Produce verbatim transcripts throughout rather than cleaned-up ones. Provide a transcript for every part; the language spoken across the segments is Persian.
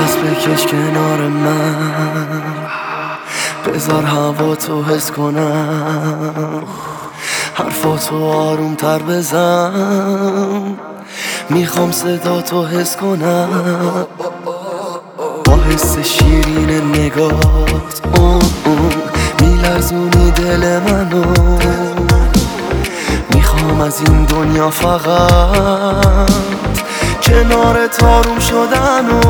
نفس بکش کنار من، بذار هوا تو حس کنم، حرفاتو آروم تر بزن، میخوام صدا تو حس کنم. با حس شیرین نگات میلرزونی دل منو، میخوام از این دنیا فقط کنارت آروم شدن و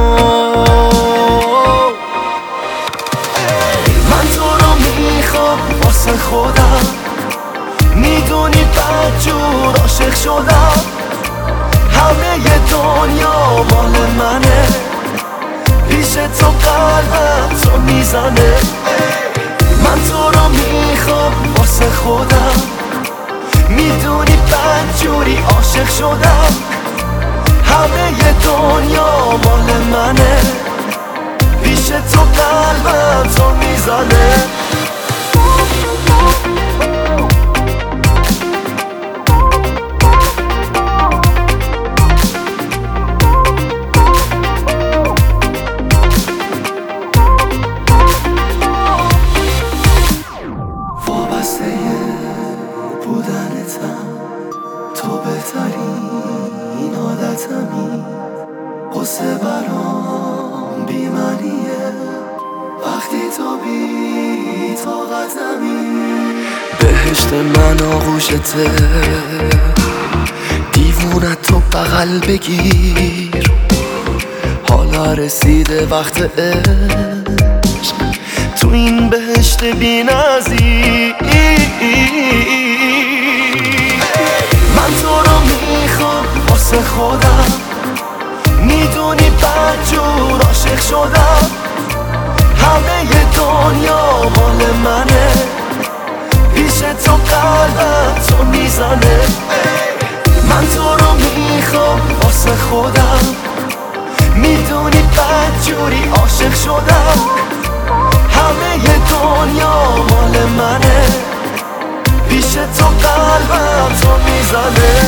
من تو رو میخوام واسه خودم، میدونی بدجور عاشق شدم، همه ی دنیا مال منه، پیش تو قلبم تو میزنه. من تو رو میخوام واسه خودم، میدونی بدجوری عاشق شدم، همه ی دنیا مال منه، پیش تو قلبم تو میزنه. وابسته بودنتم، تو بهترین عادتمی، قصه برام بی‌معنیه وقتی تو بی طاقتمی. بهشت من آغوشته، دیوونت تو بغل بگیر، حالا رسیده وقت عشق تو این بهشت بی نظیر. من تو رو میخوام واسه خودم، میدونی بدجور عاشق شدم، همه ی دنیا مال منه، پیش تو قلبم تو میزنه. من تو رو میخوام واسه خودم، میدونی بدجوری عاشق شدم، همه ی دنیا مال منه، پیش تو قلبم تو میزنه.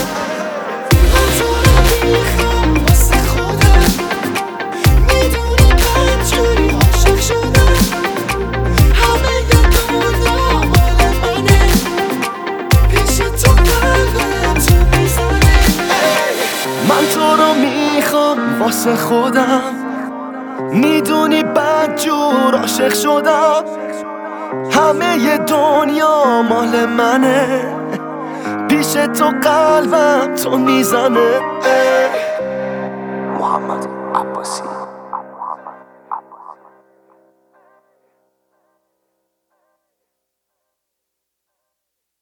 من تو رو میخوام واسه خودم، میدونی بدجور عاشق شدم، همه ی دنیا مال منه، پیش تو قلبم تو میزنه.